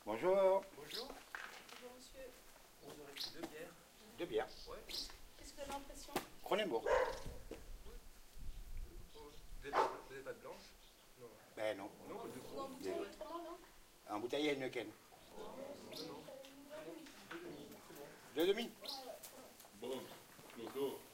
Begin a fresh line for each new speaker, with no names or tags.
Bonjour.
Bonjour.
Bonjour monsieur.
On aurait pris 2 bières.
2 bières.
Ouais.
Qu'est-ce que l'impression?
Cronenbourg.
Vous n'avez pas de blanche? Non.
Ben non.
Non, pas de
Ou en bouteille autrement, non?
En bouteille à Heineken.
Non. 2 demi, c'est bon.
2 demi.
Bon, Claudio,